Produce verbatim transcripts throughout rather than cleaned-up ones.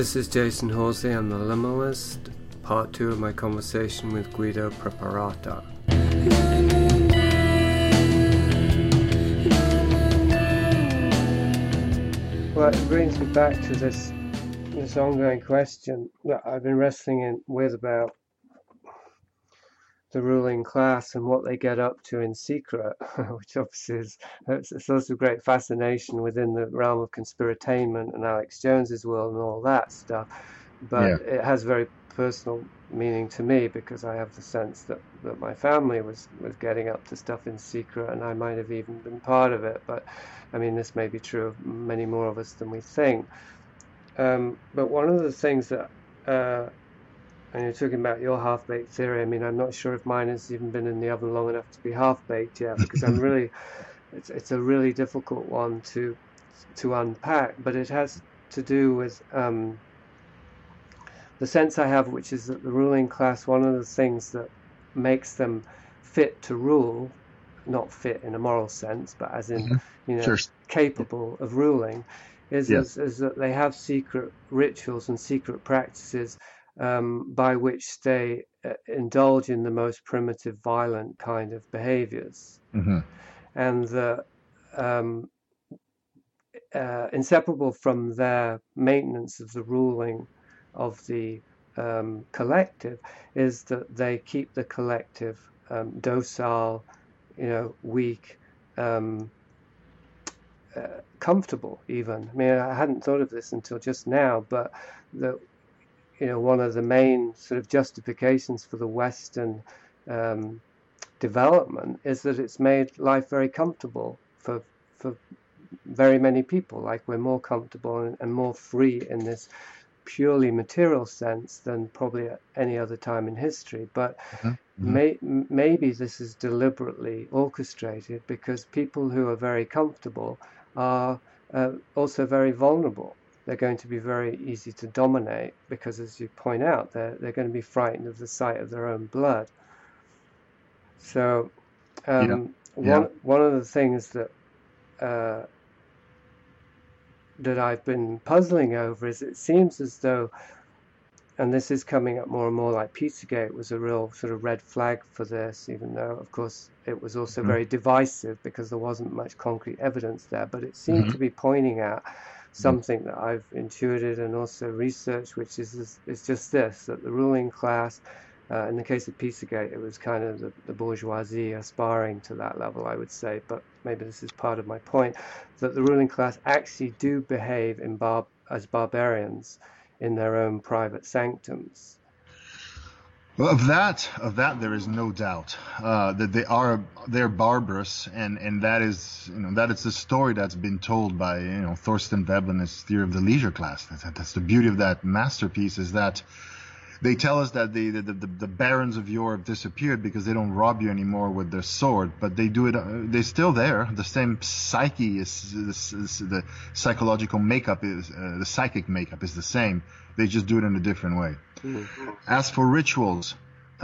This is Jason Horsley, I'm the Liminalist, part two of my conversation with Guido Preparata. Well, it brings me back to this this ongoing question that I've been wrestling in, with about the ruling class and what they get up to in secret, which obviously is a source of great fascination within the realm of conspiratainment and Alex Jones's world and all that stuff. But yeah. It has very personal meaning to me because I have the sense that, that my family was, was getting up to stuff in secret, and I might have even been part of it. But I mean, this may be true of many more of us than we think. Um, but one of the things that, uh, and you're talking about your half-baked theory, I mean, I'm not sure if mine has even been in the oven long enough to be half-baked yet, because I'm really, it's, it's a really difficult one to to unpack, but it has to do with um, the sense I have, which is that the ruling class, one of the things that makes them fit to rule, not fit in a moral sense, but as in, mm-hmm. you know, sure. capable of ruling, is, yes. is, is that they have secret rituals and secret practices um, by which they uh, indulge in the most primitive, violent kind of behaviors. Mm-hmm. And the um, uh, inseparable from their maintenance of the ruling of the um, collective is that they keep the collective um, docile, you know, weak, um, uh, comfortable even. I mean, I hadn't thought of this until just now, but the, you know, one of the main sort of justifications for the Western um, development is that it's made life very comfortable for for very many people. Like, we're more comfortable and, and more free in this purely material sense than probably at any other time in history. But mm-hmm. may, maybe this is deliberately orchestrated because people who are very comfortable are uh, also very vulnerable. They're going to be very easy to dominate because, as you point out, they're, they're going to be frightened of the sight of their own blood. So um, yeah. Yeah. one one of the things that uh, that I've been puzzling over is it seems as though, and this is coming up more and more, like Pizzagate was a real sort of red flag for this, even though, of course, it was also mm-hmm. very divisive because there wasn't much concrete evidence there, but it seemed mm-hmm. to be pointing at something that I've intuited and also researched, which is is just this, that the ruling class, uh, in the case of Pizzagate, it was kind of the, the bourgeoisie aspiring to that level, I would say, but maybe this is part of my point, that the ruling class actually do behave in bar- as barbarians in their own private sanctums. Well, of that, of that, there is no doubt uh, that they are they're barbarous, and, and that is you know that is the story that's been told by you know Thorstein Veblen's Theory of the Leisure Class. That's, that's the beauty of that masterpiece, is that they tell us that the the, the the barons of yore have disappeared because they don't rob you anymore with their sword, but they do it. Uh, they're still there. The same psyche is, is, is the psychological makeup is uh, the psychic makeup is the same. They just do it in a different way. Mm-hmm. As for rituals,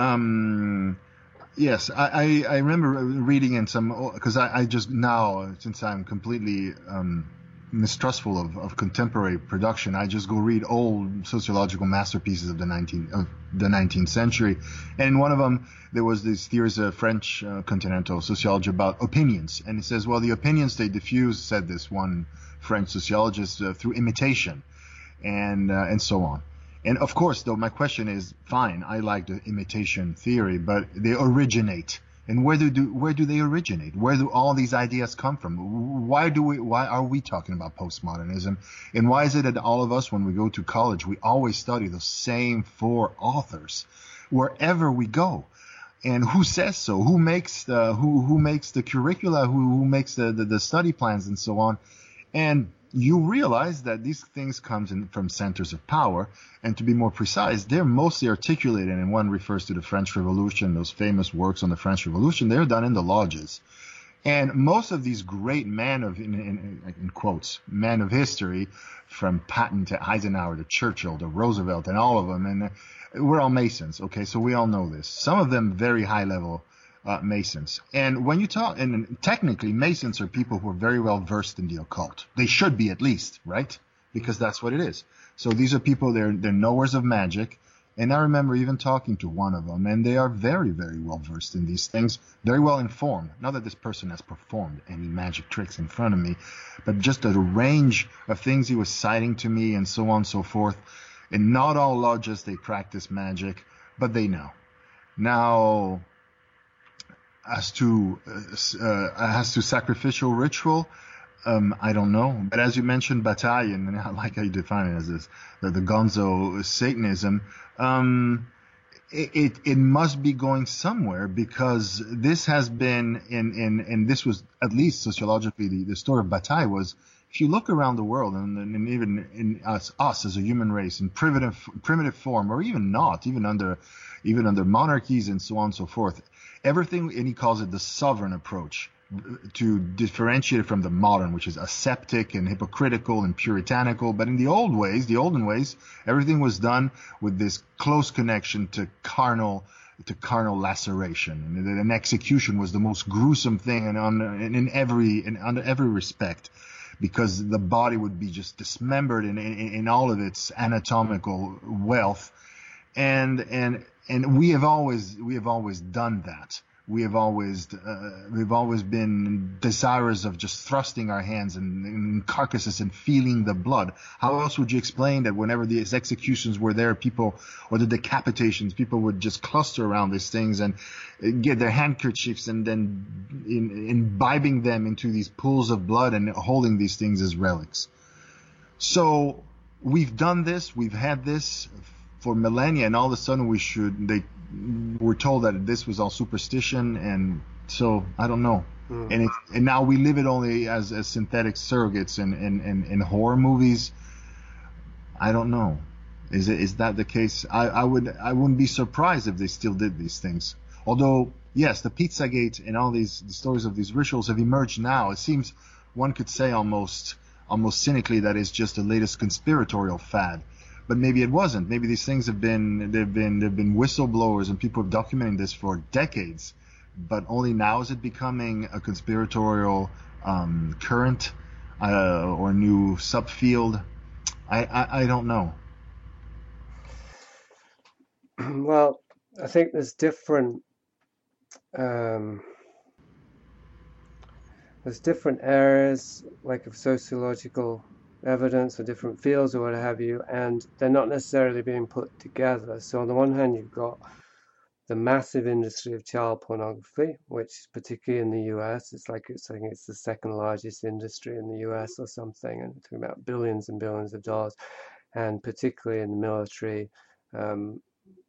um, yes, I, I, I remember reading in some, because I, I just now, since I'm completely um, mistrustful of, of contemporary production, I just go read old sociological masterpieces of the nineteenth of the nineteenth century, and in one of them there was this theories of French uh, continental sociology about opinions, and it says, well, the opinions they diffuse, said this one French sociologist, uh, through imitation, and uh, and so on. And of course, though, my question is, fine, I like the imitation theory, but they originate. And where do, do where do they originate? Where do all these ideas come from? Why do we why are we talking about postmodernism? And why is it that all of us, when we go to college, we always study the same four authors wherever we go? And who says so? Who makes the who who makes the curricula? Who who makes the, the, the study plans and so on? And you realize that these things come in from centers of power, and to be more precise, they're mostly articulated, and one refers to the French Revolution, those famous works on the French Revolution, they're done in the lodges. And most of these great men of, in, in, in quotes, men of history, from Patton to Eisenhower to Churchill to Roosevelt and all of them, and we're all Masons, okay, so we all know this. Some of them very high level Uh, Masons. And when you talk, and technically Masons are people who are very well versed in the occult. They should be, at least, right? because that's what it is. So these are people, they're, they're knowers of magic. And I remember even talking to one of them, and they are very, very well versed in these things, very well informed. Not that this person has performed any magic tricks in front of me, but just the range of things he was citing to me and so on and so forth. And not all lodges, they practice magic, but they know. Now, as to uh, as to sacrificial ritual, um, I don't know. But as you mentioned, battalion, and I like how you define it as this, the, the Gonzo Satanism. Um, it, it it must be going somewhere, because this has been in in and this was, at least sociologically, the, the story of Bataille was, if you look around the world, and, and even in us us as a human race in primitive primitive form, or even not, even under even under monarchies and so on and so forth, everything, and he calls it the sovereign approach, to differentiate it from the modern, which is aseptic and hypocritical and puritanical. But in the old ways, the olden ways, everything was done with this close connection to carnal, to carnal laceration, and an execution was the most gruesome thing, and on in, in every in under every respect, because the body would be just dismembered in, in, in all of its anatomical wealth, and and and we have always we have always done that. We have always uh, we've always been desirous of just thrusting our hands in, in carcasses and feeling the blood. How else would you explain that whenever these executions were there, people, or the decapitations, people would just cluster around these things and get their handkerchiefs and then in, imbibing them into these pools of blood and holding these things as relics. So we've done this, we've had this for millennia, and all of a sudden we should they we're told that this was all superstition, and so I don't know. Mm. And it, and now we live it only as, as synthetic surrogates in, in, in, in horror movies. I don't know. Is it is that the case? I, I would I wouldn't be surprised if they still did these things. Although, yes, the Pizzagate and all these the stories of these rituals have emerged now. It seems one could say almost almost cynically that it's just the latest conspiratorial fad. But maybe it wasn't. Maybe these things have been they've been they've been whistleblowers and people have documenting this for decades. But only now is it becoming a conspiratorial um, current uh, or new subfield. I, I I don't know. Well, I think there's different um, there's different areas, like of sociological evidence or different fields or what have you, and they're not necessarily being put together. So on the one hand, you've got the massive industry of child pornography, which particularly in the U S, it's like it's I think it's the second largest industry in the U S or something, and talking about billions and billions of dollars, and particularly in the military, um,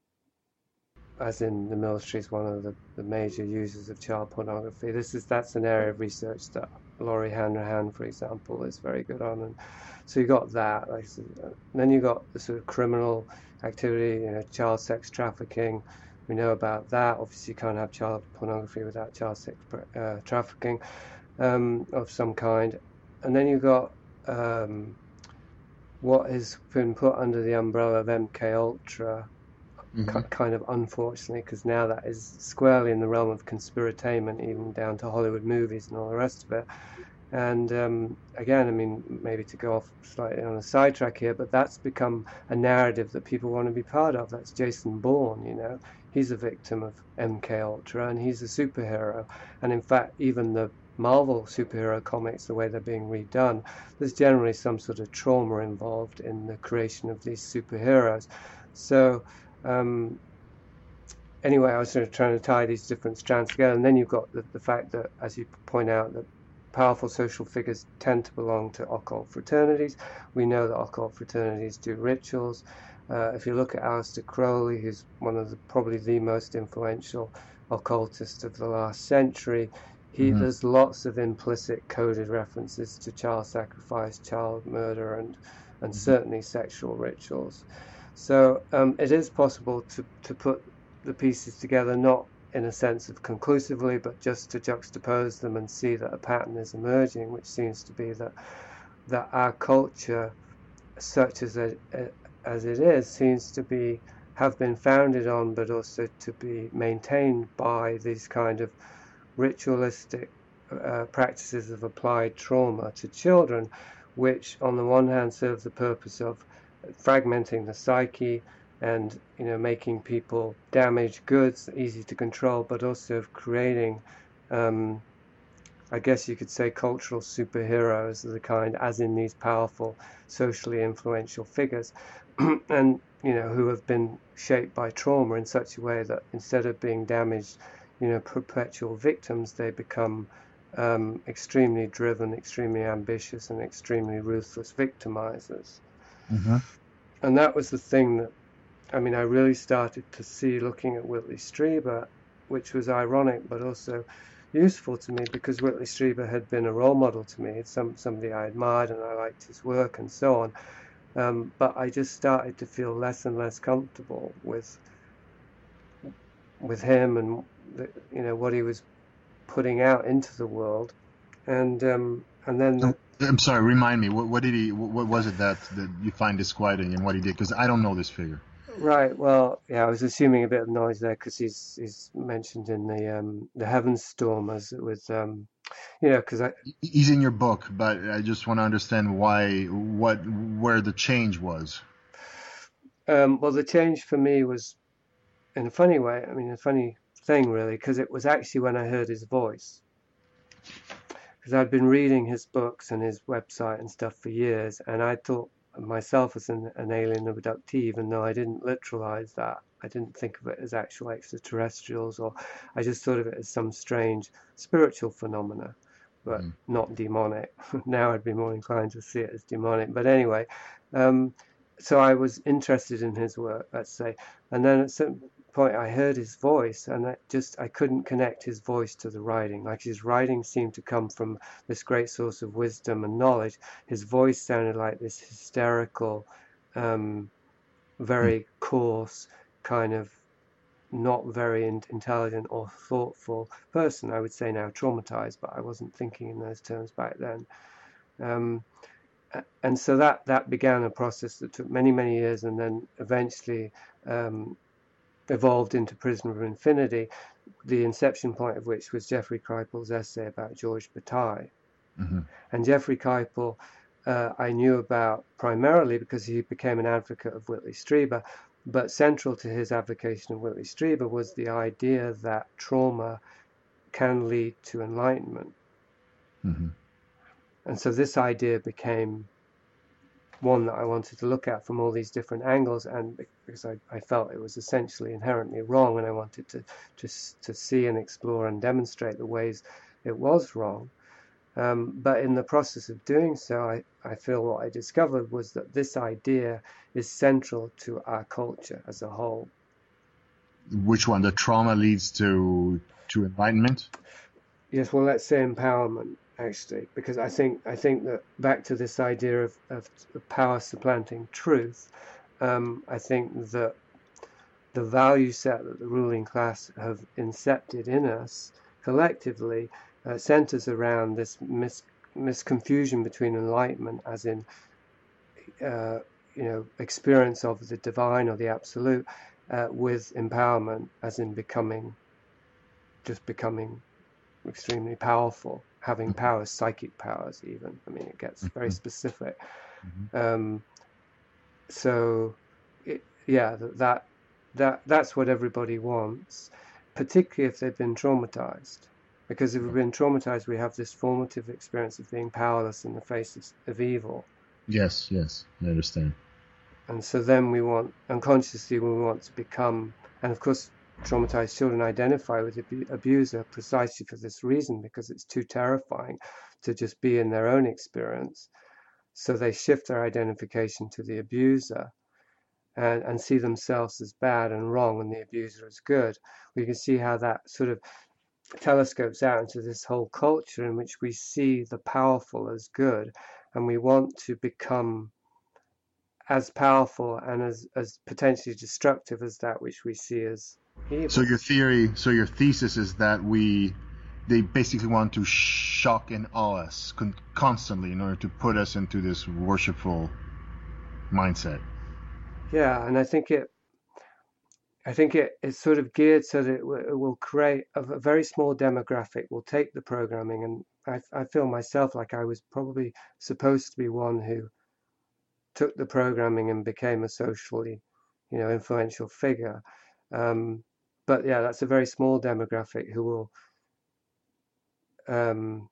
as in the military is one of the, the major users of child pornography. This is that's an area of research that Laurie Hanrahan, for example, is very good on. And so you got that. Like, and then you got the sort of criminal activity, you know, child sex trafficking. We know about that. Obviously, you can't have child pornography without child sex uh, trafficking um, of some kind. And then you got um, what has been put under the umbrella of M K Ultra. Mm-hmm. Kind of unfortunately, because now that is squarely in the realm of conspiratainment, even down to Hollywood movies and all the rest of it. And um, again, I mean, maybe to go off slightly on a sidetrack here, but that's become a narrative that people want to be part of. That's Jason Bourne, you know. He's a victim of M K Ultra, and he's a superhero. And in fact, even the Marvel superhero comics, the way they're being redone, there's generally some sort of trauma involved in the creation of these superheroes. So Um, anyway, I was sort of trying to tie these different strands together, and then you've got the, the fact that, as you point out, that powerful social figures tend to belong to occult fraternities. We know that occult fraternities do rituals. Uh, if you look at Aleister Crowley, who's one of the probably the most influential occultists of the last century, he mm-hmm. there's lots of implicit coded references to child sacrifice, child murder, and and mm-hmm. certainly sexual rituals. So um, it is possible to, to put the pieces together, not in a sense of conclusively, but just to juxtapose them and see that a pattern is emerging, which seems to be that that our culture, such as it, as it is, seems to be have been founded on, but also to be maintained by these kind of ritualistic uh, practices of applied trauma to children, which on the one hand serve the purpose of fragmenting the psyche and, you know, making people damaged goods, easy to control, but also of creating, um, I guess you could say, cultural superheroes of the kind, as in these powerful, socially influential figures, and, you know, who have been shaped by trauma in such a way that instead of being damaged, you know, perpetual victims, they become um, extremely driven, extremely ambitious, and extremely ruthless victimizers. Mm-hmm. And that was the thing that, I mean, I really started to see looking at Whitley Strieber, which was ironic but also useful to me, because Whitley Strieber had been a role model to me. It's some, somebody I admired and I liked his work and so on. Um, but I just started to feel less and less comfortable with with him and the, you know, what he was putting out into the world. And um, and then the, I'm sorry, remind me, what, what did he, what was it that, that you find disquieting in what he did? Because I don't know this figure. Right. Well, yeah, I was assuming a bit of noise there because he's he's mentioned in the um the Heavens Stormers with um you know because I He's in your book, but I just want to understand why, what, where the change was. um well, the change for me was in a funny way. I mean, a funny thing really, because it was actually when I heard his voice, because I'd been reading his books and his website and stuff for years, and I thought myself as an, an alien abductee, even though I didn't literalize that. I didn't think of it as actual extraterrestrials, or I just thought of it as some strange spiritual phenomena, but mm. not demonic. Now I'd be more inclined to see it as demonic. But anyway, um, so I was interested in his work, let's say, and then at some point I heard his voice, and I just I couldn't connect his voice to the writing. Like, his writing seemed to come from this great source of wisdom and knowledge. His voice sounded like this hysterical, um, very coarse, kind of not very in- intelligent or thoughtful person. I would say now traumatized, but I wasn't thinking in those terms back then. Um, and so that that began a process that took many many years, and then eventually um, evolved into Prisoner of Infinity, the inception point of which was Jeffrey Kripal's essay about George Bataille. Mm-hmm. And Jeffrey Kripal uh, I knew about primarily because he became an advocate of Whitley Strieber, but central to his advocacy of Whitley Strieber was the idea that trauma can lead to enlightenment. Mm-hmm. And so this idea became one that I wanted to look at from all these different angles, and because I, I felt it was essentially inherently wrong, and I wanted to just to see and explore and demonstrate the ways it was wrong. Um, but in the process of doing so, I, I feel what I discovered was that this idea is central to our culture as a whole. Which one? The trauma leads to to enlightenment? Yes, well, let's say empowerment, actually, because I think I think that back to this idea of, of power supplanting truth, um, I think that the value set that the ruling class have incepted in us collectively uh, centers around this mis misconfusion between enlightenment, as in uh, you know experience of the divine or the absolute, uh, with empowerment, as in becoming just becoming extremely powerful, having powers, psychic powers even. I mean, it gets very specific. Mm-hmm. Um, so, it, yeah, that that that's what everybody wants, particularly if they've been traumatized. Because if we've been traumatized, we have this formative experience of being powerless in the face of, of evil. Yes, yes, I understand. And so then we want, unconsciously, we want to become, and of course, traumatized children identify with the abuser precisely for this reason, because it's too terrifying to just be in their own experience. So they shift their identification to the abuser and, and see themselves as bad and wrong and the abuser as good. We can see how that sort of telescopes out into this whole culture in which we see the powerful as good, and we want to become as powerful and as, as potentially destructive as that which we see as evil. So your theory, so your thesis is that we, they basically want to shock and awe us con- constantly in order to put us into this worshipful mindset. Yeah, and I think it, I think it, it's sort of geared so that it, w- it will create a, a very small demographic will take the programming, and I, I feel myself like I was probably supposed to be one who took the programming and became a socially, you know, influential figure. Um, but yeah, that's a very small demographic who will um,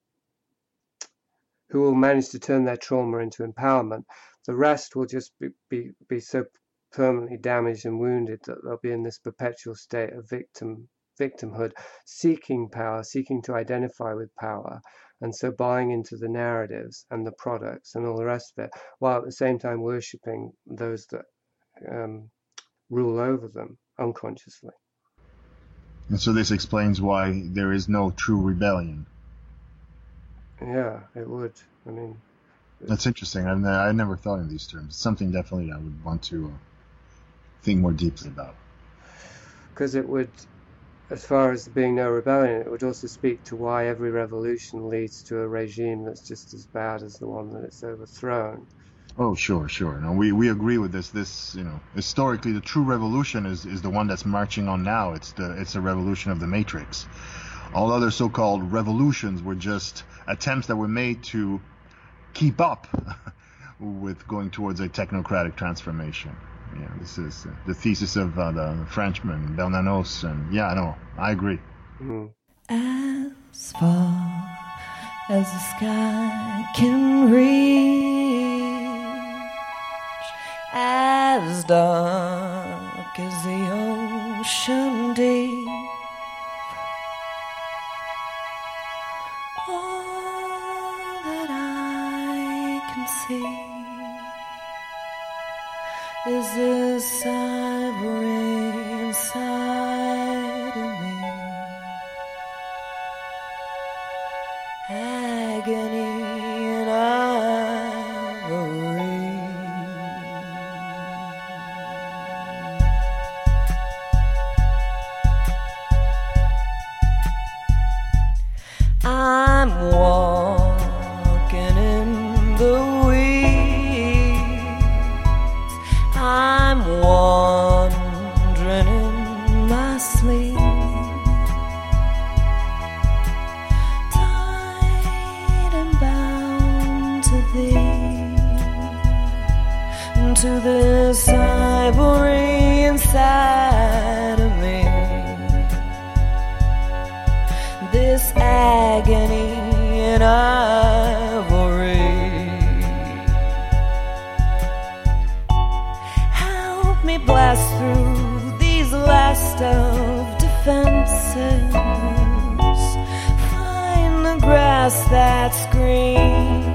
who will manage to turn their trauma into empowerment. The rest will just be, be, be so permanently damaged and wounded that they'll be in this perpetual state of victim victimhood, seeking power, seeking to identify with power, and so buying into the narratives and the products and all the rest of it, while at the same time worshipping those that um, rule over them unconsciously. And so this explains why there is no true rebellion. Yeah, it would. I mean, that's interesting. I've I never thought in these terms. It's something definitely I would want to uh, think more deeply about. Because it would, as far as being no rebellion, it would also speak to why every revolution leads to a regime that's just as bad as the one that it's overthrown. Oh, sure, sure. No, we, we agree with this. This, you know, historically, the true revolution is, is the one that's marching on now. It's the it's a revolution of the Matrix. All other so-called revolutions were just attempts that were made to keep up with going towards a technocratic transformation. Yeah, this is the thesis of uh, the Frenchman Bernanos, and yeah, I know, I agree. Mm. As far as the sky can reach, as dark as the ocean deep, all that I can see is this ivory inside of me, agony and ivory. I'm walking in the weeds, I'm wandering in my sleep, tied and bound to thee, to this ivory inside of me, this agony in ivory. Help me blast through these last of defenses, find the grass that's green.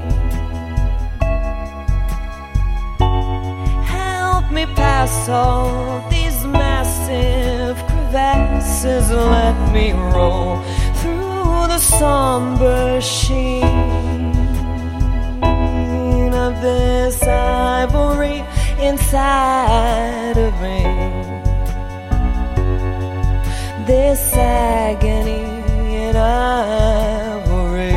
Help me pass all these massive crevasses, let me roll through the somber sheen of this ivory inside of me, this agony in ivory.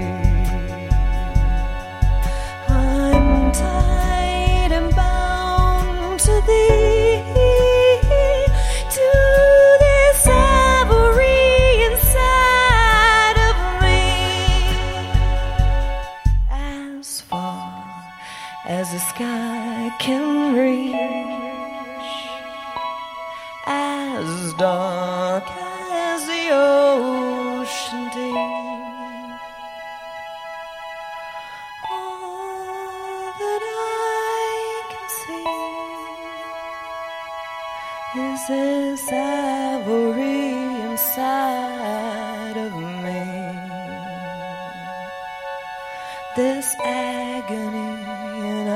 I'm tied and bound to thee, to this ivory inside of me, as far as the sky can reach, as dark as the ocean deep, all that I can see is this ivory inside of me, this agony in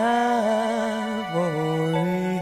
ivory.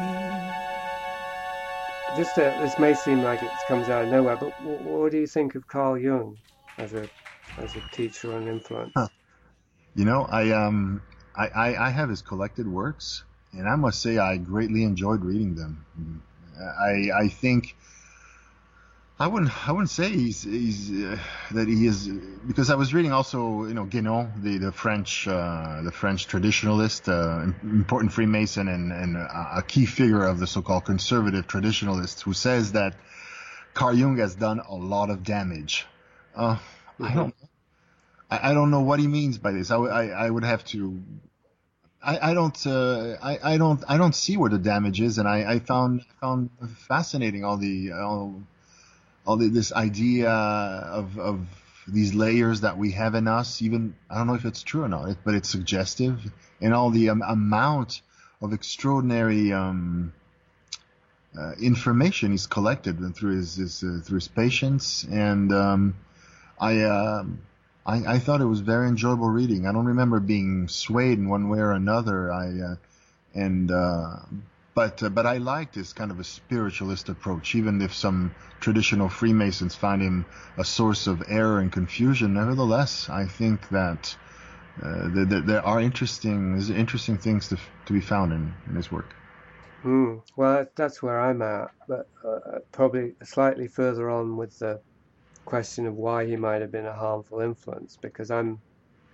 Just uh, this may seem like it comes out of nowhere, but w- what do you think of Carl Jung as a as a teacher and influence? Huh. You know, I um I, I, I have his collected works, and I must say I greatly enjoyed reading them. I I think I wouldn't. I wouldn't say he's, he's uh, that he is, because I was reading also, you know, Guénon, the the French uh, the French traditionalist, uh, important Freemason, and and a key figure of the so-called conservative traditionalists, who says that Carl Jung has done a lot of damage. Uh, mm-hmm. I don't. I, I don't know what he means by this. I, I, I would have to. I, I don't. Uh, I, I don't. I don't see where the damage is, and I, I found found fascinating all the all. all the, this idea of, of these layers that we have in us. Even, I don't know if it's true or not, but it's suggestive, and all the um, amount of extraordinary um, uh, information he's collected through his, his uh, through his patients. And um, I, uh, I I thought it was very enjoyable reading. I don't remember being swayed in one way or another. I uh, and uh, But uh, but I like this kind of a spiritualist approach, even if some traditional Freemasons find him a source of error and confusion. Nevertheless, I think that uh, there, there, there are interesting there's interesting things to to be found in, in his work. Mm, well, that's where I'm at, but uh, probably slightly further on with the question of why he might have been a harmful influence, because I'm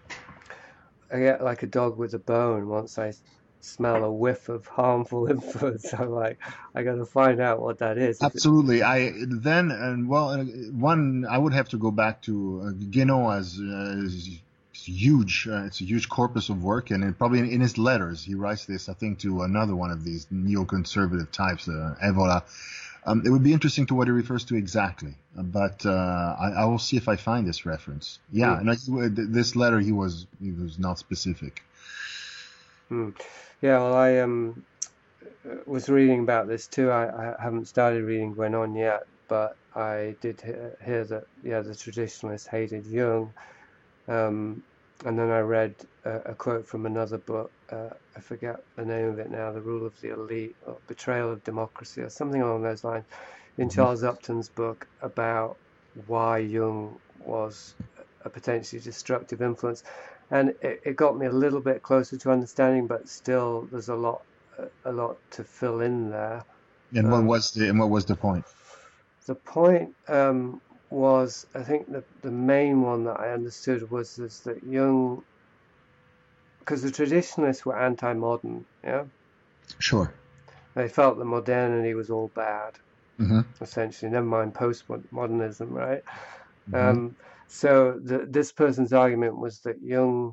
I get like a dog with a bone. Once I smell a whiff of harmful influence, I'm like, I got to find out what that is. Absolutely. I then and well, uh, one I would have to go back to uh, Guénon as uh, huge. Uh, it's a huge corpus of work, and it, probably in, in his letters he writes this, I think, to another one of these neoconservative types, uh, Evola. Um, it would be interesting to what he refers to exactly, but uh, I, I will see if I find this reference. Yeah, mm. and I, this letter he was he was not specific. Mm. Yeah, well, I um was reading about this too. I, I haven't started reading Guénon yet, but I did hear, hear that yeah, the traditionalists hated Jung, um, and then I read a, a quote from another book. Uh, I forget the name of it now. The Rule of the Elite, or Betrayal of Democracy, or something along those lines, in Charles Upton's book about why Jung was a potentially destructive influence. And it, it got me a little bit closer to understanding, but still, there's a lot, a lot to fill in there. And what um, was the and what was the point? The point um, was, I think the the main one that I understood was is that Jung, because the traditionalists were anti-modern, yeah. Sure. They felt that modernity was all bad, mm-hmm. essentially. Never mind postmodernism, right? Mm-hmm. Um, So the, this person's argument was that Jung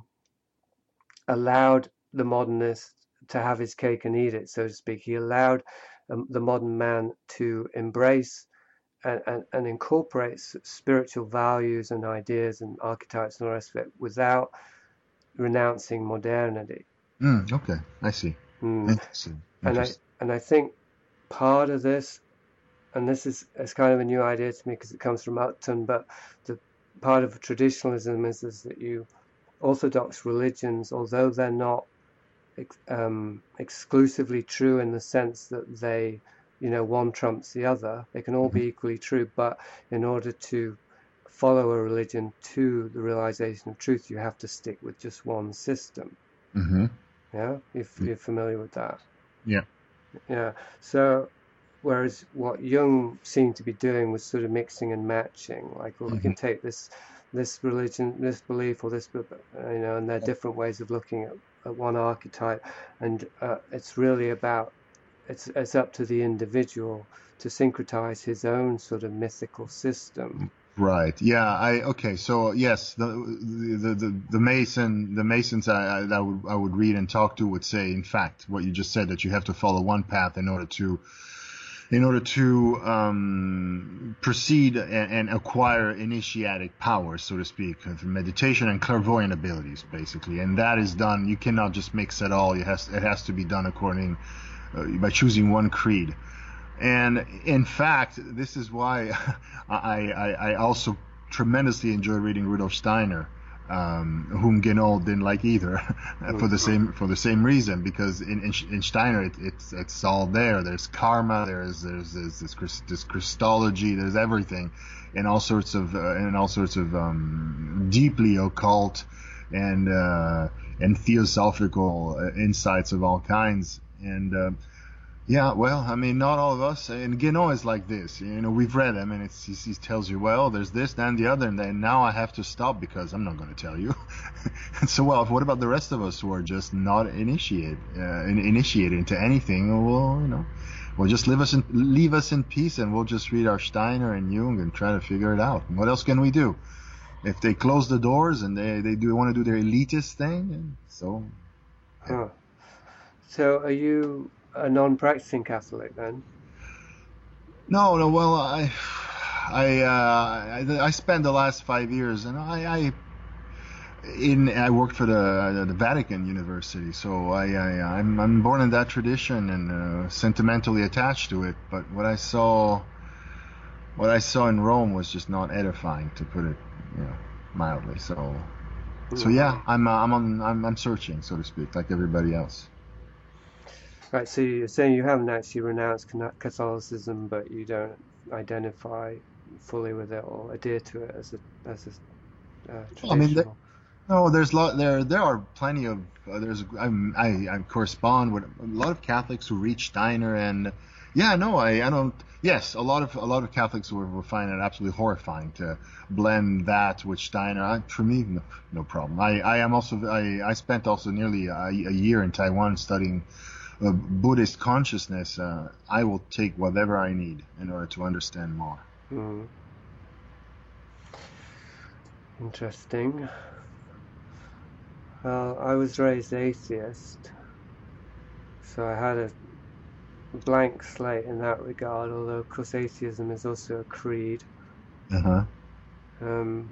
allowed the modernist to have his cake and eat it, so to speak. He allowed um, the modern man to embrace and, and, and incorporate spiritual values and ideas and archetypes and all the rest of it without renouncing modernity. Mm, okay, I see. Mm. Interesting. And I and I think part of this, and this is, is kind of a new idea to me because it comes from Upton, but the part of traditionalism is, is that you Orthodox religions, although they're not um, exclusively true in the sense that they, you know, one trumps the other, they can all be equally true, but in order to follow a religion to the realization of truth, you have to stick with just one system. Mm-hmm. Yeah, if you're familiar with that. Yeah. Yeah. So, whereas what Jung seemed to be doing was sort of mixing and matching. Like, well, mm-hmm. we can take this, this religion, this belief, or this, you know, and there are different ways of looking at, at one archetype, and uh, it's really about, it's it's up to the individual to syncretize his own sort of mythical system. Right. Yeah. I. Okay. So yes, the the the, the Mason, the Masons I, I, I would I would read and talk to would say, in fact, what you just said, that you have to follow one path in order to, in order to um, proceed and, and acquire initiatic powers, so to speak, meditation and clairvoyant abilities, basically. And that is done. You cannot just mix it all. It has it has to be done according uh, by choosing one creed. And in fact, this is why I, I, I also tremendously enjoy reading Rudolf Steiner, um, whom Guénon didn't like either, for the same for the same reason. Because in in, in Steiner, it, it's it's all there. There's karma. There's there's, there's this this Christology. There's everything, and all sorts of uh, and all sorts of um, deeply occult and uh, and theosophical insights of all kinds. And uh, Yeah, well, I mean, not all of us. And Guénon is like this. You know, we've read him, and it's, he, he tells you, well, there's this, then the other, and then now I have to stop because I'm not going to tell you. And so, well, what about the rest of us who are just not initiate, uh, in, initiated into anything? Well, you know, well, just leave us in, leave us in peace, and we'll just read our Steiner and Jung and try to figure it out. And what else can we do? If they close the doors and they, they do want to do their elitist thing, and so, yeah. Huh. So are you a non-practicing Catholic then? No, no. Well, I, I, uh, I, I spent the last five years, and I, I, in, I worked for the the Vatican University, so I, I, I'm, I'm born in that tradition and uh, sentimentally attached to it. But what I saw, what I saw in Rome was just not edifying, to put it, you know, mildly. So, so yeah, I'm, uh, I'm on, I'm, I'm searching, so to speak, like everybody else. Right, so you're saying you haven't actually renounced Catholicism, but you don't identify fully with it or adhere to it as a as a uh, I mean, traditional. no, there's lot there. There are plenty of uh, there's I'm, I I correspond with a lot of Catholics who read Steiner, and yeah, no, I I don't. Yes, a lot of a lot of Catholics will, will find it absolutely horrifying to blend that with Steiner. I, for me, no, no problem. I, I am also I, I spent also nearly a, a year in Taiwan studying uh, Buddhist consciousness. Uh, I will take whatever I need in order to understand more. Mm. Interesting. Well, I was raised atheist, so I had a blank slate in that regard, although of course atheism is also a creed. Uh huh. Um,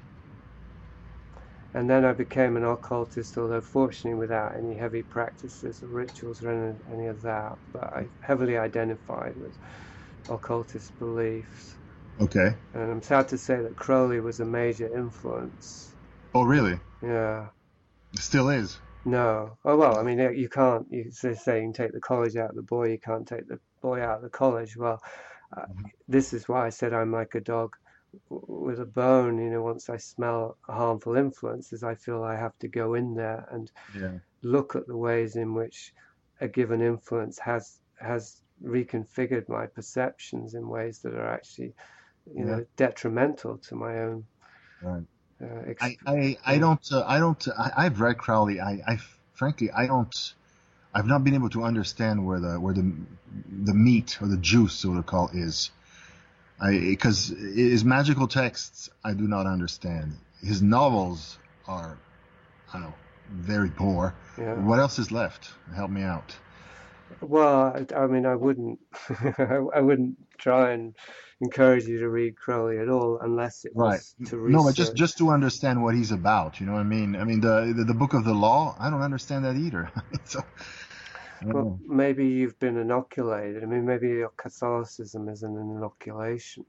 and then I became an occultist, although fortunately without any heavy practices or rituals or any, any of that, but I heavily identified with occultist beliefs. Okay. And I'm sad to say that Crowley was a major influence. Oh, really? Yeah. Still is. No. Oh, well, I mean, you can't, you say you can take the college out of the boy, you can't take the boy out of the college. Well, uh, this is why I said I'm like a dog with a bone. You know, once I smell harmful influences, I feel I have to go in there and Yeah. look at the ways in which a given influence has has reconfigured my perceptions in ways that are actually, you Yeah. know, detrimental to my own. Right. Uh, I, exp- I, I yeah. don't, uh, I don't, uh, I, I've read Crowley. I, I, frankly, I don't, I've not been able to understand where the, where the, the meat or the juice, so to call, is. I, because his magical texts, I do not understand. His novels are, I don't know, very poor. Yeah. What else is left? Help me out. Well, I, I mean, I wouldn't, I wouldn't try and encourage you to read Crowley at all, unless it Right. was to No, but just, research. just to understand what he's about, you know what I mean? I mean, the, the, the Book of the Law, I don't understand that either. So, I don't Well, know. maybe you've been inoculated. I mean, maybe your Catholicism is an inoculation.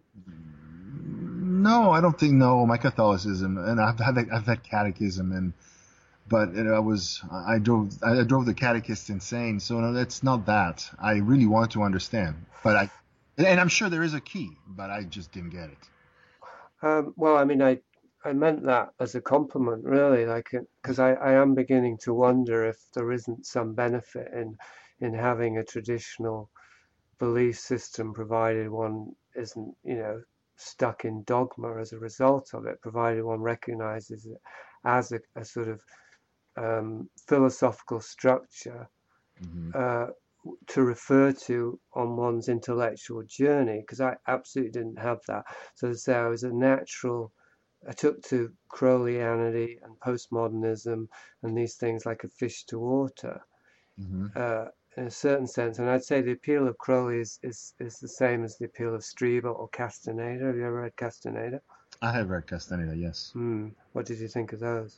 No, I don't think no. My Catholicism, and I've had I've had catechism, and but you know, I was I drove I drove the catechist insane. So no, that's not that. I really want to understand, but I and I'm sure there is a key, but I just didn't get it. Um, well, I mean, I I meant that as a compliment, really, like, because I, I am beginning to wonder if there isn't some benefit in in having a traditional belief system, provided one isn't, you know, stuck in dogma as a result of it, provided one recognizes it as a, a sort of um, philosophical structure Hmm. uh, to refer to on one's intellectual journey, because I absolutely didn't have that. So to say I was a natural, I took to Crowleyanity and postmodernism and these things like a fish to water, Hmm. uh, in a certain sense. And I'd say the appeal of Crowley is, is, is the same as the appeal of Strieber or Castaneda. Have you ever read Castaneda? I have read Castaneda, yes. Hmm. What did you think of those?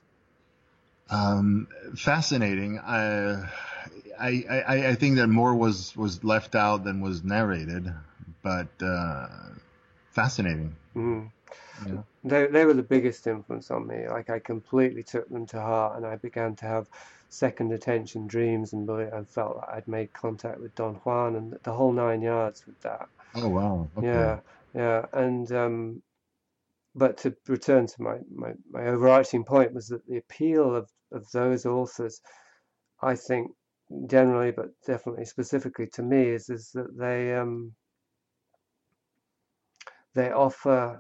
Um, fascinating. I, I I I think that more was was left out than was narrated, but uh, fascinating. Hmm. Yeah. They they were the biggest influence on me. Like I completely took them to heart, and I began to have second attention dreams and believe, and felt like I'd made contact with Don Juan and the whole nine yards with that. Oh wow. Okay. Yeah, yeah. And um, but to return to my, my, my overarching point was that the appeal of, of those authors, I think, generally, but definitely specifically to me, is is that they um, they offer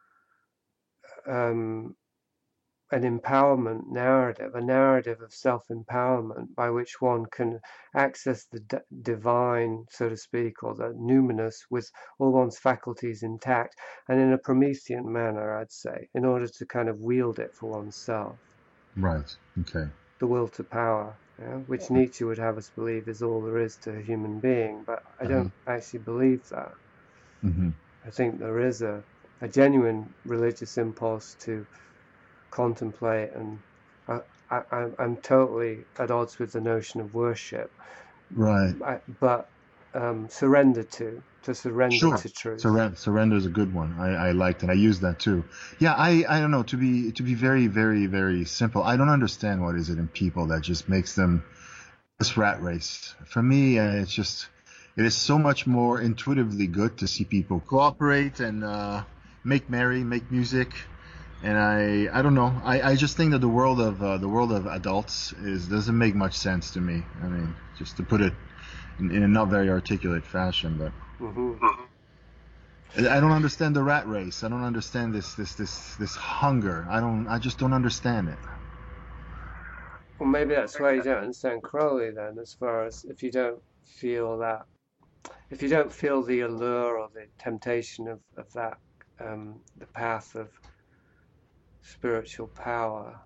um, an empowerment narrative, a narrative of self-empowerment by which one can access the d- divine, so to speak, or the numinous with all one's faculties intact, and in a Promethean manner, I'd say, in order to kind of wield it for oneself. Right. Okay. The will to power, yeah, which Nietzsche would have us believe is all there is to a human being, but I don't uh-huh. actually believe that. Mm-hmm. I think there is a, a genuine religious impulse to contemplate, and I, I, I'm totally at odds with the notion of worship. Right. I, but um, surrender to, to surrender sure. to truth. Surrender, surrender is a good one. I, I liked it. I used that too. Yeah, I, I don't know. To be to be very, very, very simple, I don't understand what is it in people that just makes them this rat race. For me, uh, it's just it is so much more intuitively good to see people cooperate and uh, make merry, make music. And I, I don't know. I, I just think that the world of uh, the world of adults is doesn't make much sense to me. I mean, just to put it in, in a not very articulate fashion, but mm-hmm. I don't understand the rat race. I don't understand this this this this hunger. I don't. I just don't understand it. Well, maybe that's why you don't understand Crowley then, as far as if you don't feel that, if you don't feel the allure or the temptation of of that, um, the path of spiritual power.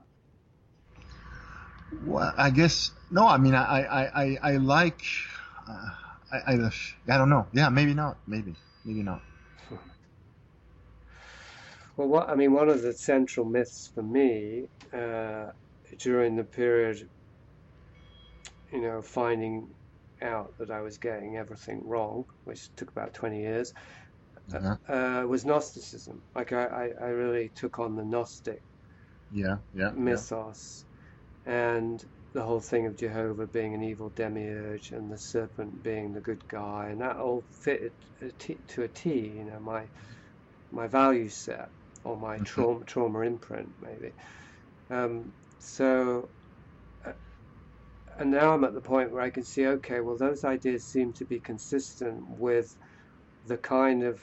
Well, I guess no. I mean, I I I, I like. Uh, I, I I don't know. Yeah, maybe not. Maybe maybe not. Well, what I mean, one of the central myths for me uh, during the period, you know, finding out that I was getting everything wrong, which took about twenty years, uh-huh. uh, was Gnosticism. Like I, I, I really took on the Gnostic yeah, yeah, mythos, yeah. And the whole thing of Jehovah being an evil demiurge and the serpent being the good guy, and that all fitted a t- to a T, you know, my my value set or my mm-hmm. trauma trauma imprint maybe. Um, so, uh, and now I'm at the point where I can see, okay, well, those ideas seem to be consistent with the kind of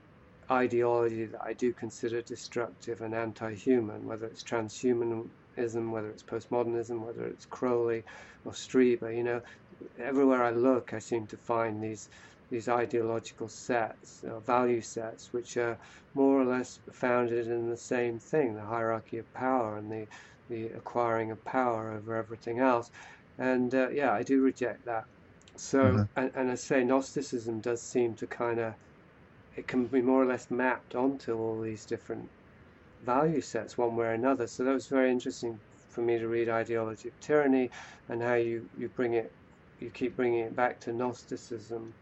ideology that I do consider destructive and anti-human, whether it's transhumanism, whether it's postmodernism, whether it's Crowley or Strieber. You know, everywhere I look, I seem to find these these ideological sets, or value sets, which are more or less founded in the same thing: the hierarchy of power and the the acquiring of power over everything else. And uh, yeah, I do reject that. So, mm-hmm. and, and I say Gnosticism does seem to kind of, it can be more or less mapped onto all these different value sets one way or another. So that was very interesting for me to read Ideology of Tyranny, and how you, you bring it, you keep bringing it back to Gnosticism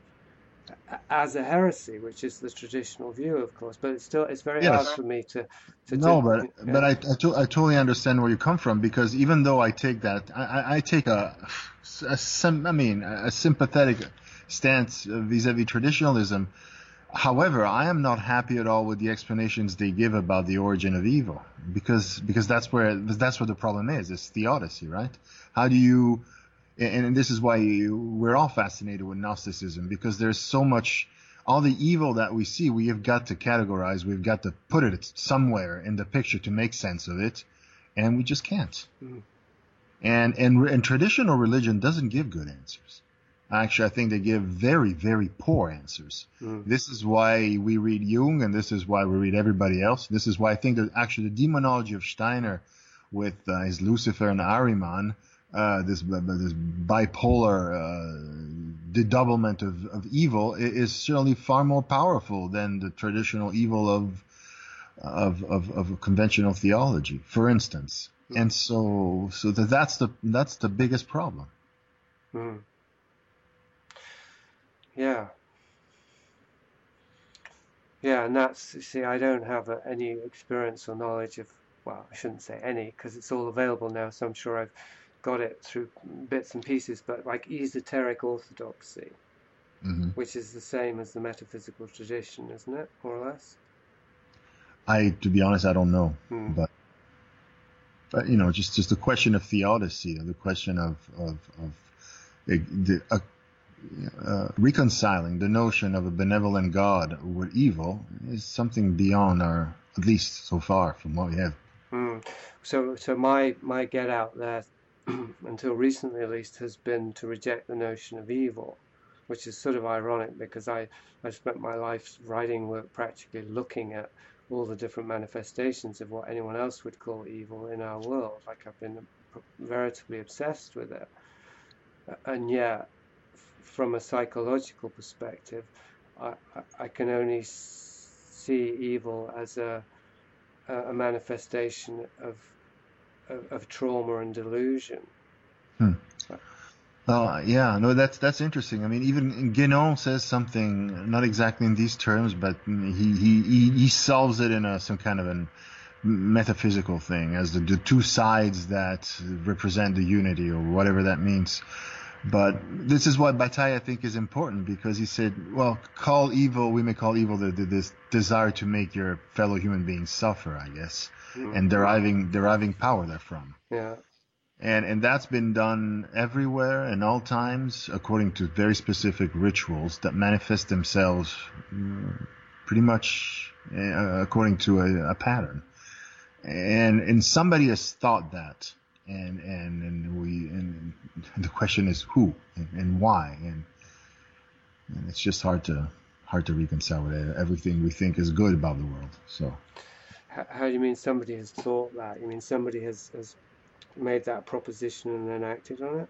as a heresy, which is the traditional view, of course. But it's still, it's very yes. hard for me to, to no, do, but yeah. but I I, to, I totally understand where you come from, because even though I take that, I, I take a, a sim, I mean a sympathetic stance vis-a-vis traditionalism. However, I am not happy at all with the explanations they give about the origin of evil, because because that's where that's where the problem is. It's theodicy, right? How do you, and, and this is why you, we're all fascinated with Gnosticism, because there's so much, all the evil that we see, we have got to categorize, we've got to put it somewhere in the picture to make sense of it, and we just can't. Mm. And and and traditional religion doesn't give good answers. Actually, I think they give very, very poor answers. Mm. This is why we read Jung, and this is why we read everybody else. This is why I think that actually the demonology of Steiner with uh, his Lucifer and Ahriman, uh, this, uh, this bipolar uh, dedoublement of, of evil, is certainly far more powerful than the traditional evil of of, of, of conventional theology, for instance. Mm. And so, so that that's the that's the biggest problem. Mm. Yeah. Yeah, and that's, you see, I don't have uh, any experience or knowledge of, well, I shouldn't say any, because it's all available now, so I'm sure I've got it through bits and pieces, but like esoteric orthodoxy, mm-hmm. which is the same as the metaphysical tradition, isn't it, more or less? I, to be honest, I don't know, hmm. but, but, you know, just, just the question of theodicy, the question of, of, of the, uh, uh, reconciling the notion of a benevolent God with evil is something beyond our, at least so far from what we have. Mm. So, so my my get out there, until recently at least, has been to reject the notion of evil, which is sort of ironic because I I spent my life's writing work practically looking at all the different manifestations of what anyone else would call evil in our world. Like I've been veritably obsessed with it, and yet, from a psychological perspective, I I can only see evil as a a manifestation of, of of trauma and delusion. Hmm. Oh, yeah, no, that's that's interesting. I mean, even Guénon says something, not exactly in these terms, but he he he solves it in a some kind of a metaphysical thing, as the, the two sides that represent the unity, or whatever that means. But this is what Bataille, I think, is important, because he said, well, call evil, we may call evil the, the this desire to make your fellow human beings suffer, I guess, mm-hmm. and deriving deriving power therefrom. Yeah. And and that's been done everywhere and all times, according to very specific rituals that manifest themselves pretty much uh, according to a, a pattern. And and somebody has thought that. And, and and we and the question is who and, and why, and, and it's just hard to hard to reconcile with everything we think is good about the world. So, how, how do you mean somebody has thought that? You mean somebody has, has made that proposition and then acted on it?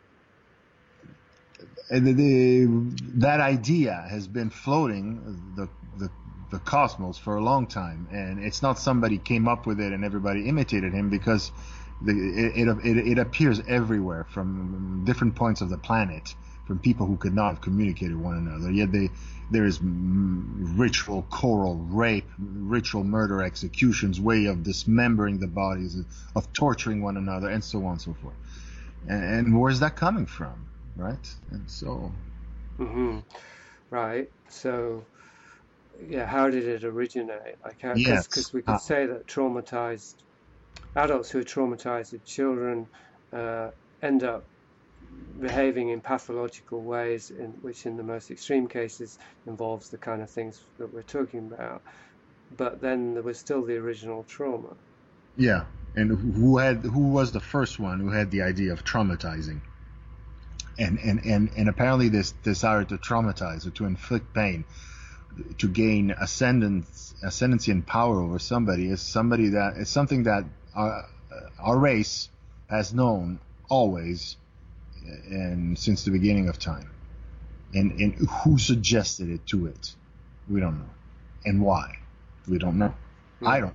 And the, the, that idea has been floating the the the cosmos for a long time, and it's not somebody came up with it and everybody imitated him, because The, it, it it appears everywhere from different points of the planet, from people who could not have communicated one another. Yet they, there is ritual, choral rape, ritual murder, executions, way of dismembering the bodies, of torturing one another, and so on and so forth. And, and where's that coming from, right? And so, mm-hmm. right. So, yeah, how did it originate? Like, how, yes, because we could uh, say that traumatized. Adults who are traumatized with children uh, end up behaving in pathological ways, in, which in the most extreme cases involves the kind of things that we're talking about. But then there was still the original trauma. Yeah, and who had who was the first one who had the idea of traumatizing? And and, and, and apparently this desire to traumatize, or to inflict pain, to gain ascendance, ascendancy and power over somebody, is somebody that is something that Our, our race has known always, and since the beginning of time. And, and who suggested it to it? We don't know. And why? We don't know. Mm. I don't.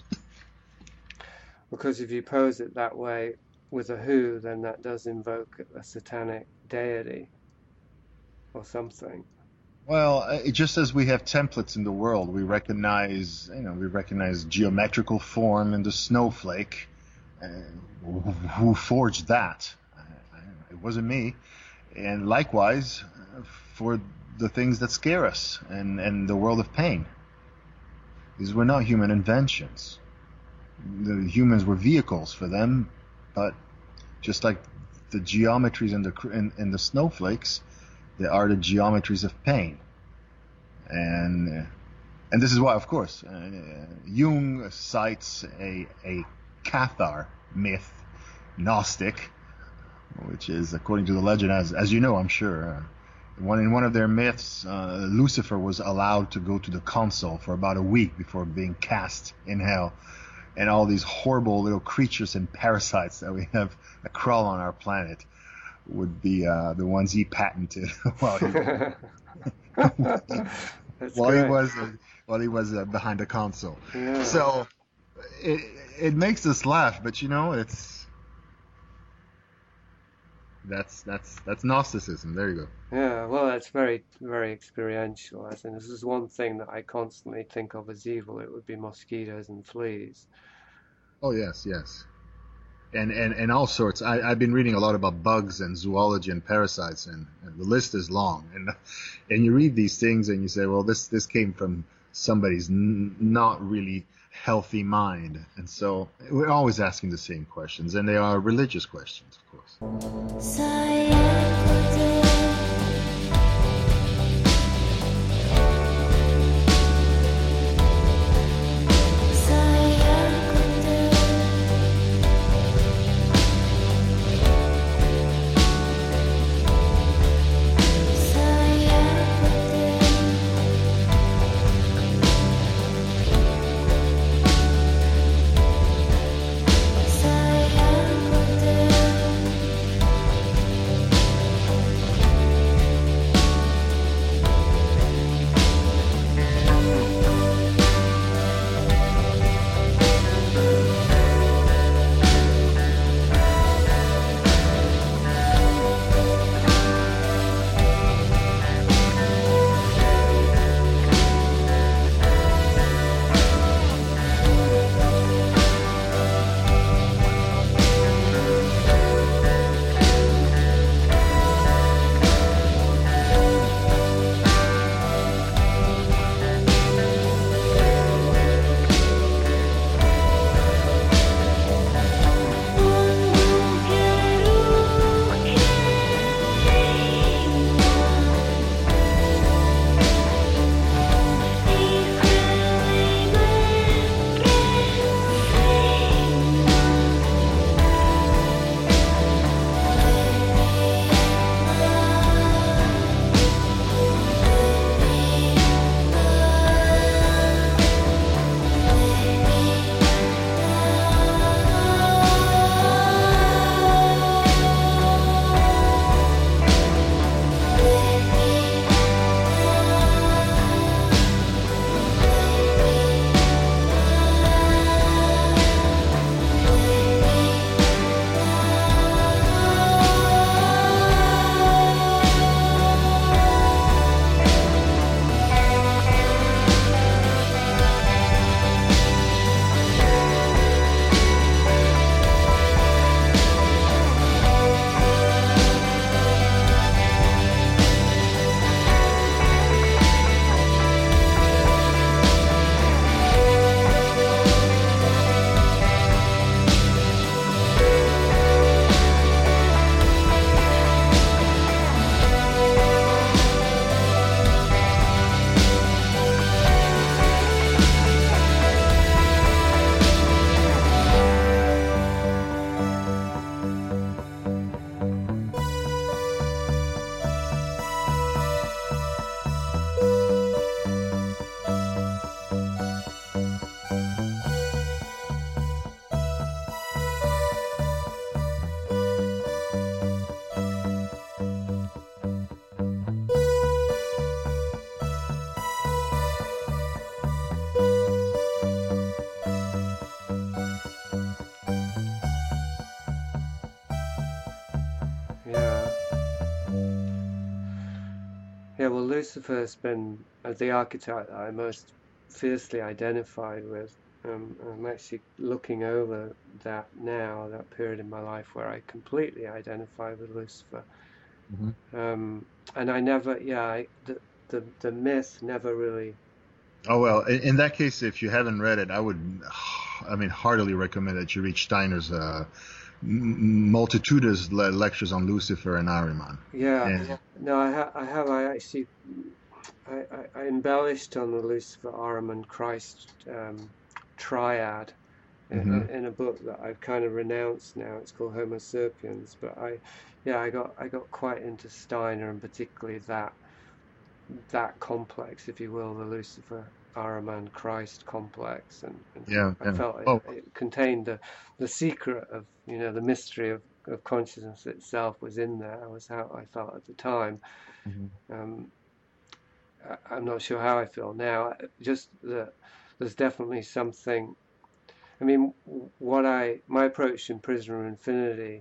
Because if you pose it that way with a who, then that does invoke a satanic deity or something. Well, it, just as we have templates in the world, we recognize, you know, we recognize geometrical form in the snowflake. Uh, who forged that? Uh, it wasn't me. And likewise, uh, for the things that scare us and, and the world of pain. These were not human inventions. The humans were vehicles for them, but just like the geometries in the in, in the snowflakes, they are the geometries of pain. And uh, and this is why, of course, uh, Jung cites a a Cathar myth, Gnostic, which is, according to the legend, as as you know, I'm sure, uh, one in one of their myths, uh, Lucifer was allowed to go to the console for about a week before being cast in hell, and all these horrible little creatures and parasites that we have that crawl on our planet would be uh, the ones he patented while he, while he was uh, while he was uh, behind the console. Yeah. So it it makes us laugh, but you know, it's that's that's that's Gnosticism. There you go. Yeah, well, that's very very experiential. I think this is one thing that I constantly think of as evil. It would be mosquitoes and fleas. Oh yes, yes. And, and, and all sorts. I, I've been reading a lot about bugs and zoology and parasites, and, and the list is long. And and you read these things and you say, well, this, this came from somebody's n- not really healthy mind. And so we're always asking the same questions, and they are religious questions, of course. Yeah, well, Lucifer has been uh, the archetype that I most fiercely identified with. Um, I'm actually looking over that now, that period in my life where I completely identify with Lucifer. Mm-hmm. Um, and I never, yeah, I, the, the the myth never really. Oh, well, in, in that case, if you haven't read it, I would, I mean, heartily recommend that you read Steiner's uh, m- multitudinous le- lectures on Lucifer and Ahriman. Yeah, And, no, I, ha- I have. I actually, I, I, I embellished on the Lucifer, Ahriman, Christ um, triad in, mm-hmm. in a book that I've kind of renounced now. It's called Homo Sapiens. But I, yeah, I got I got quite into Steiner, and particularly that that complex, if you will, the Lucifer, Ahriman, Christ complex, and, and Yeah, I yeah. felt it, Oh, it contained the the secret of, you know, the mystery of, of consciousness itself was in there. Was how I felt at the time. mm-hmm. Um, I, I'm not sure how I feel now. Just that there's definitely something. I mean, what I my approach in Prisoner of Infinity,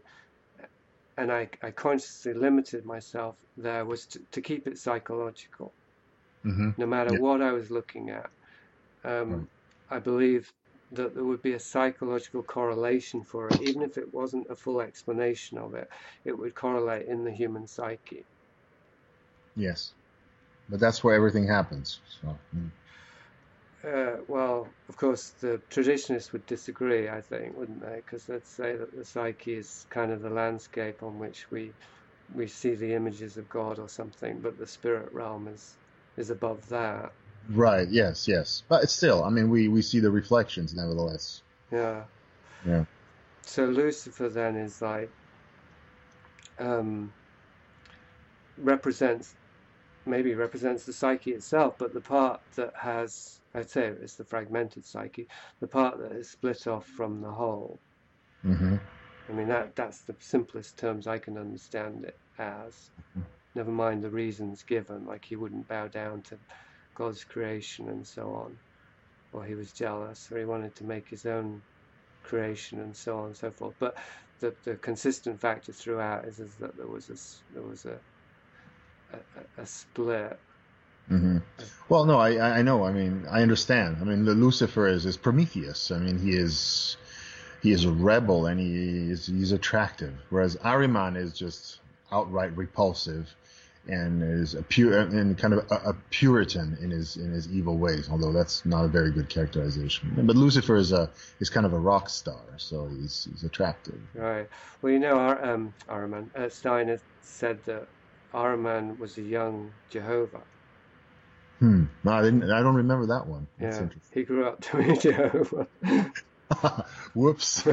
and I, I consciously limited myself there, was to, to keep it psychological, Mm-hmm. no matter Yeah. what I was looking at. Um, Right. I believe that there would be a psychological correlation for it, even if it wasn't a full explanation of it. It would correlate in the human psyche. Yes, but that's where everything happens. So. Mm. Uh, well, of course, the traditionalists would disagree, I think, wouldn't they? Because they'd say that the psyche is kind of the landscape on which we we see the images of God or something, but the spirit realm is is above that. Right. Yes. Yes. But it's still, I mean, we we see the reflections nevertheless. Yeah. Yeah. So Lucifer then is like um, represents maybe represents the psyche itself, but the part that has, I'd say it's the fragmented psyche, the part that is split off from the whole. Mm-hmm. I mean, that that's the simplest terms I can understand it as. Never mind the reasons given, like he wouldn't bow down to God's creation and so on, or he was jealous, or he wanted to make his own creation and so on and so forth. But the, the consistent factor throughout is, is that there was a, there was a, a, a split. Mm-hmm. Well, no, I I know. I mean, I understand. I mean, the Lucifer is, is Prometheus. I mean, he is he is a rebel and he is he's attractive, whereas Ahriman is just outright repulsive and is a pure and kind of a, a Puritan in his in his evil ways. Although that's not a very good characterization. But Lucifer is a is kind of a rock star, so he's he's attractive. Right. Well, you know, Ar- um, Ahriman, uh, Steiner said that Ahriman was a young Jehovah. Hmm. No, I didn't. I don't remember that one. That's Yeah, interesting. he grew up to be Jehovah. Whoops.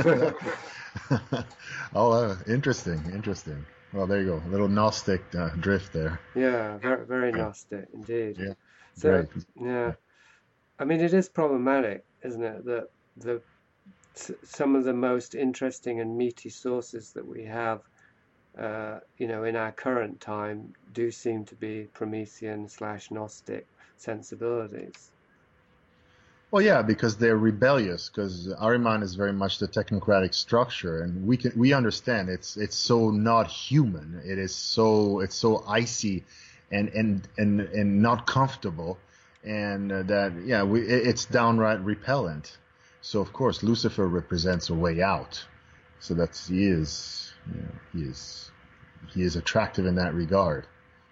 Oh, uh, interesting, interesting. Well, there you go. A little Gnostic uh, drift there. Yeah, very, very Gnostic indeed. Yeah, So, great. yeah, I mean, it is problematic, isn't it, that the s- some of the most interesting and meaty sources that we have, uh, you know, in our current time, do seem to be Promethean slash Gnostic sensibilities. Well, yeah, because they're rebellious. Because Ahriman is very much the technocratic structure, and we can we understand it's it's so not human. It is so it's so icy, and and and and not comfortable, and uh, that yeah, we it- it's downright repellent. So of course Lucifer represents a way out. So that's he is you know, he is he is attractive in that regard.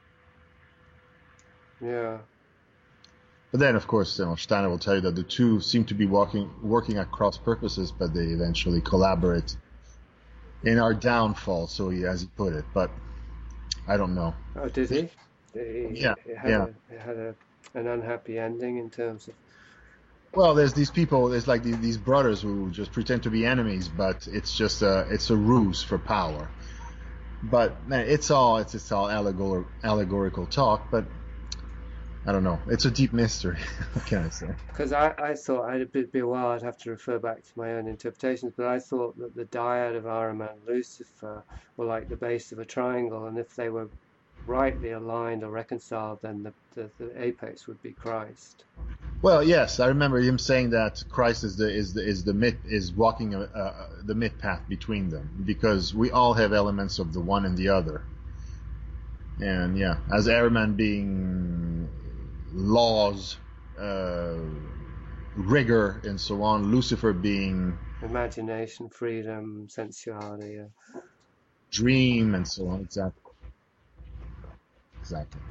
Yeah, But then, of course, you know, Steiner will tell you that the two seem to be walking, working at cross purposes, but they eventually collaborate in our downfall, so he, as he put it. But I don't know. oh, did he? Did he Yeah, it had yeah. a it had a an unhappy ending in terms of. Well, there's these people, there's like these, these brothers who just pretend to be enemies, but it's just a, it's a ruse for power. But man, it's all, it's, it's all allegor- allegorical talk, but I don't know. It's a deep mystery. What can I say? Because I, I thought I'd be, be a while, I'd have to refer back to my own interpretations, but I thought that the dyad of Ahriman and Lucifer were like the base of a triangle, and if they were rightly aligned or reconciled, then the, the, the apex would be Christ. Well, yes, I remember him saying that Christ is the is the is the mid is walking a, uh, the mid path between them, because we all have elements of the one and the other. And yeah, as Ahriman being laws, uh, rigor, and so on, Lucifer being Imagination, freedom, sensuality. Yeah. dream, and so on. Exactly. Exactly.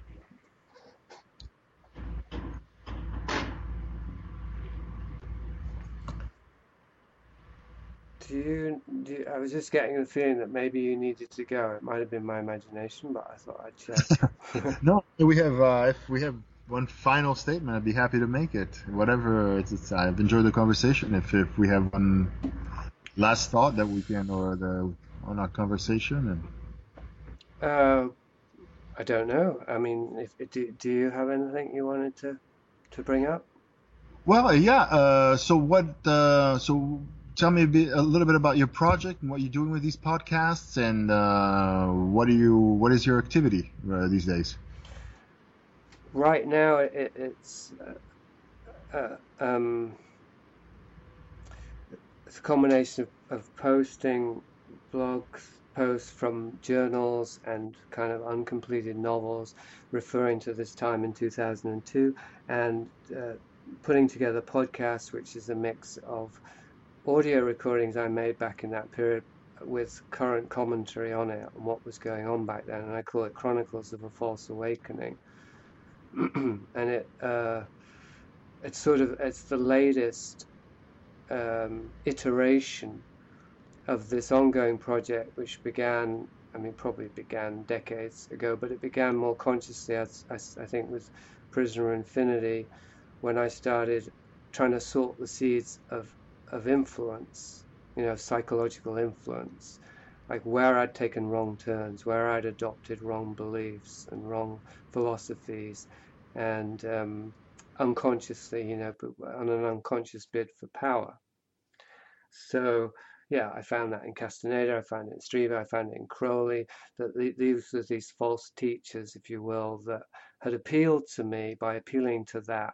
Do you, do you, I was just getting the feeling that maybe you needed to go. It might have been my imagination, but I thought I'd check. No, we have uh, if we have one final statement, I'd be happy to make it. Whatever it's, it's I've enjoyed the conversation. If if we have one last thought that we can, or the on our conversation, and Uh, I don't know. I mean, if do, do you have anything you wanted to to bring up? well, yeah. Uh, so what? Uh, so tell me a bit, a little bit about your project and what you're doing with these podcasts, and uh, what do you, what is your activity uh, these days? Right now, it, it's uh, uh, um, it's a combination of, of posting blogs, posts from journals, and kind of uncompleted novels referring to this time in two thousand two, and uh, putting together podcasts, which is a mix of audio recordings I made back in that period with current commentary on it and what was going on back then, and I call it Chronicles of a False Awakening. And it uh, it's sort of it's the latest um, iteration of this ongoing project, which began, I mean, probably began decades ago, but it began more consciously, as, as I think, with Prisoner Infinity, when I started trying to sort the seeds of of influence, you know, psychological influence, like where I'd taken wrong turns, where I'd adopted wrong beliefs and wrong philosophies, and um, unconsciously, you know, on an unconscious bid for power. So, yeah, I found that in Castaneda, I found it in Strebe, I found it in Crowley, that the, these were these false teachers, if you will, that had appealed to me by appealing to that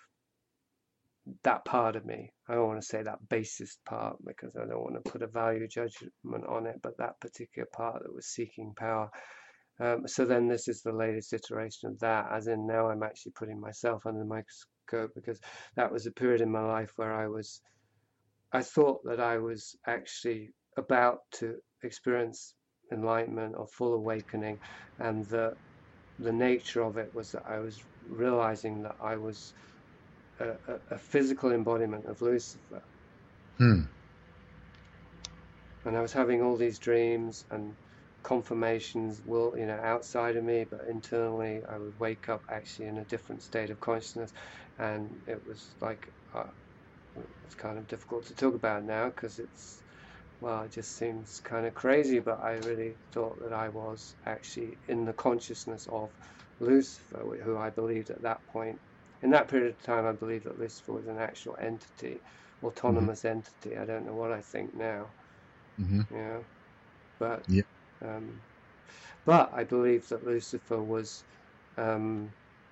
that part of me. I don't want to say that basest part because I don't want to put a value judgment on it, but that particular part that was seeking power. Um, so then this is the latest iteration of that, as in now I'm actually putting myself under the microscope, because that was a period in my life where I was, I thought that I was actually about to experience enlightenment or full awakening, and the the nature of it was that I was realizing that I was A, a, a physical embodiment of Lucifer. Hmm. And I was having all these dreams and confirmations, will you know, outside of me, but internally I would wake up actually in a different state of consciousness, and it was like uh, it's kind of difficult to talk about now because it's, well, it just seems kind of crazy, but I really thought that I was actually in the consciousness of Lucifer, who I believed at that point. In that period of time, I believed that Lucifer was an actual entity, autonomous mm-hmm. entity. I don't know what I think now, mm-hmm. you know, but yeah. um, but I believed that Lucifer was um,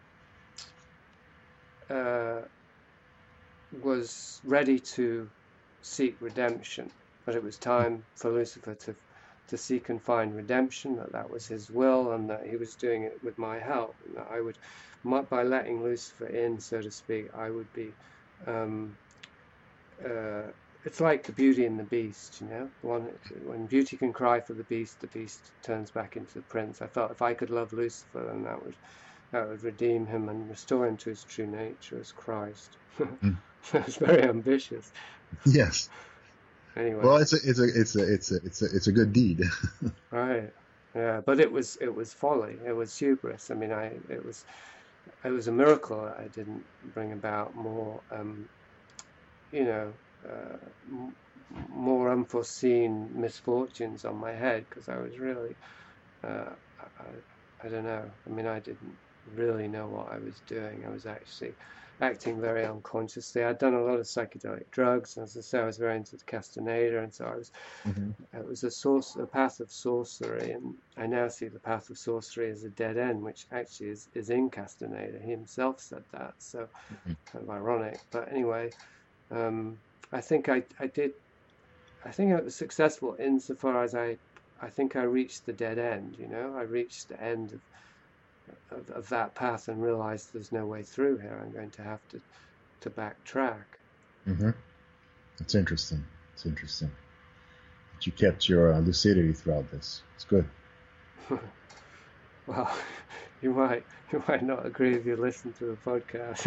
uh, was ready to seek redemption, but it was time for Lucifer to to seek and find redemption. That that was his will, and that he was doing it with my help, and that I would. By letting Lucifer in, so to speak, I would be, um, uh, it's like the Beauty and the Beast, you know, one, when Beauty can cry for the Beast, the Beast turns back into the Prince. I felt if I could love Lucifer, then that would, that would redeem him and restore him to his true nature as Christ. Mm. It's very ambitious. Yes. Anyway. Well, it's a, it's a, it's a, it's a, it's a, it's a good deed. Right. Yeah, but it was, it was folly. It was hubris. I mean, I, it was, It was a miracle that I didn't bring about more, um, you know, uh, m- more unforeseen misfortunes on my head, because I was really, uh, I, I don't know, I mean, I didn't really know what I was doing. I was actually acting very unconsciously. I'd done a lot of psychedelic drugs, and as I say, I was very into Castaneda, and so I was, mm-hmm. it was a source, a path of sorcery, and I now see the path of sorcery as a dead end, which actually is, is in Castaneda. He himself said that, so mm-hmm. kind of ironic. But anyway, um, I think I, I did, I think I was successful insofar as I, I think I reached the dead end, you know, I reached the end of Of, of that path and realized there's no way through here. I'm going to have to to backtrack. Mm-hmm. That's interesting. It's interesting that you kept your uh, lucidity throughout this. It's good. Well, you might you might not agree if you listen to the podcast.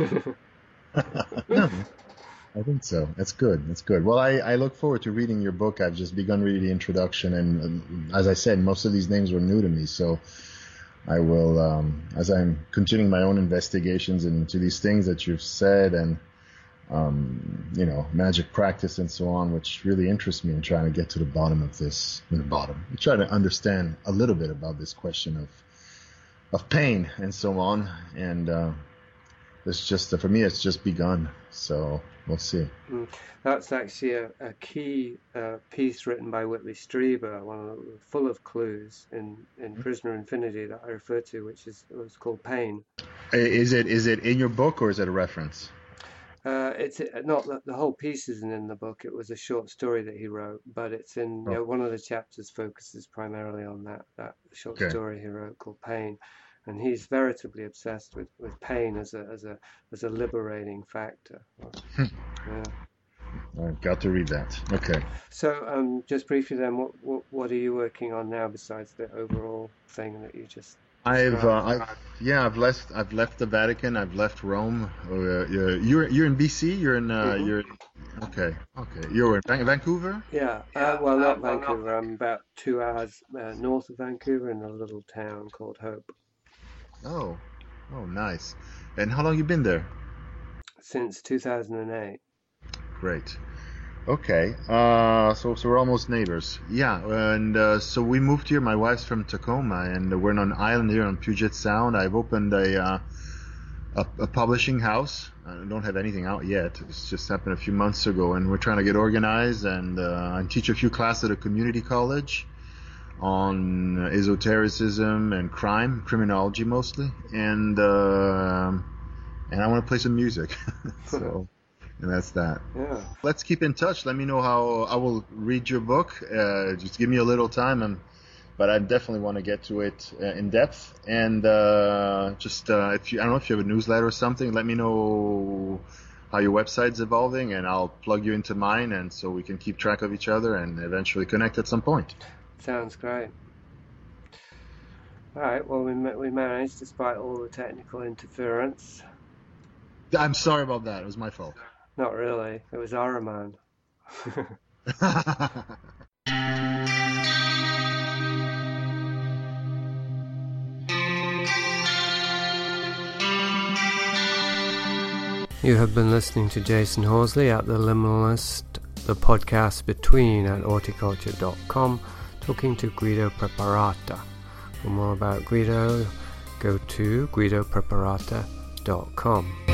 No, I think so. That's good. That's good. Well, I, I look forward to reading your book. I've just begun reading the introduction, and uh, as I said, most of these names were new to me, so I will, um, as I'm continuing my own investigations into these things that you've said, and um, you know, magic practice and so on, which really interests me in trying to get to the bottom of this. In the bottom, I try to understand a little bit about this question of of pain and so on. And uh, it's just uh, for me, it's just begun. So we'll see. Mm. That's actually a, a key uh, piece written by Whitley Strieber, one of the, full of clues in, in mm-hmm. Prisoner Infinity that I refer to, which is was called Pain. Is it is it in your book, or is it a reference? Uh, it's not the, the whole piece isn't in the book. It was a short story that he wrote, but it's in oh. you know, one of the chapters focuses primarily on that that short okay. story he wrote called Pain. And he's veritably obsessed with, with pain as a as a as a liberating factor. Yeah. I've got to read that. Okay. So, um, just briefly then, what, what what are you working on now besides the overall thing that you just I've, uh, Right. I've, yeah, I've left, I've left the Vatican. I've left Rome. Uh, you're, you're you're in B C. You're in, uh, Mhm. you're, okay, okay. You're in Van- Vancouver. Yeah, uh, well, not Vancouver. I'm about two hours uh, north of Vancouver in a little town called Hope. Oh, oh, nice. And how long you been there? Since two thousand eight. Great. Okay. Uh, so so we're almost neighbors. Yeah. And uh, so we moved here. My wife's from Tacoma, and we're on an island here on Puget Sound. I've opened a uh, a, a publishing house. I don't have anything out yet. It's just happened a few months ago, and we're trying to get organized and uh, and teach a few classes at a community college on esotericism and crime, criminology mostly, and uh, and I want to play some music. So. And that's that. Yeah. Let's keep in touch. Let me know how I will read your book. Uh, just give me a little time, and, but I definitely want to get to it uh, in depth. And uh, just uh, if you, I don't know if you have a newsletter or something, let me know how your website's evolving, and I'll plug you into mine, and so we can keep track of each other and eventually connect at some point. Sounds great. All right. Well, we ma- we managed despite all the technical interference. I'm sorry about that. It was my fault. Not really. It was Araman. You have been listening to Jason Horsley at The Liminalist, the podcast between at horticulture dot com, talking to Guido Preparata. For more about Guido, go to guido preparata dot com.